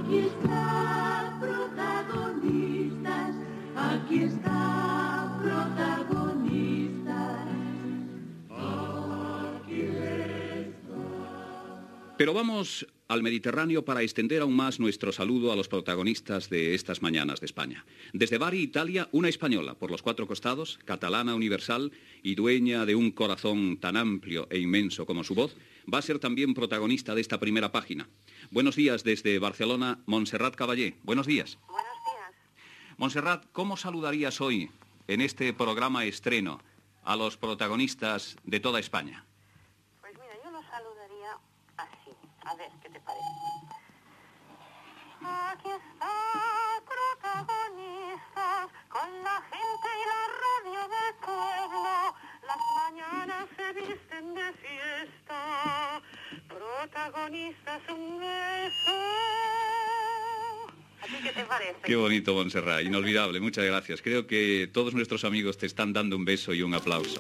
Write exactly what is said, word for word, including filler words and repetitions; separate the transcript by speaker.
Speaker 1: Aquí está, protagonistas, aquí está, protagonistas, aquí está.
Speaker 2: Pero vamos al Mediterráneo para extender aún más nuestro saludo a los protagonistas de estas mañanas de España. Desde Bari, Italia, una española por los cuatro costados, catalana universal y dueña de un corazón tan amplio e inmenso como su voz, va a ser también protagonista de esta primera página. Buenos días desde Barcelona, Montserrat Caballé. Buenos días.
Speaker 3: Buenos días.
Speaker 2: Montserrat, ¿cómo saludarías hoy, en este programa estreno, a los protagonistas de toda España?
Speaker 3: Pues mira, yo los saludaría así. A ver, ¿qué te parece? Aquí está, protagonistas, con la gente y la radio del pueblo. Las mañanas se visten de fiesta. Protagonistas, un beso. ¿A ti qué te parece?
Speaker 2: Qué bonito, Montserrat, inolvidable, muchas gracias. Creo que todos nuestros amigos te están dando un beso y un aplauso.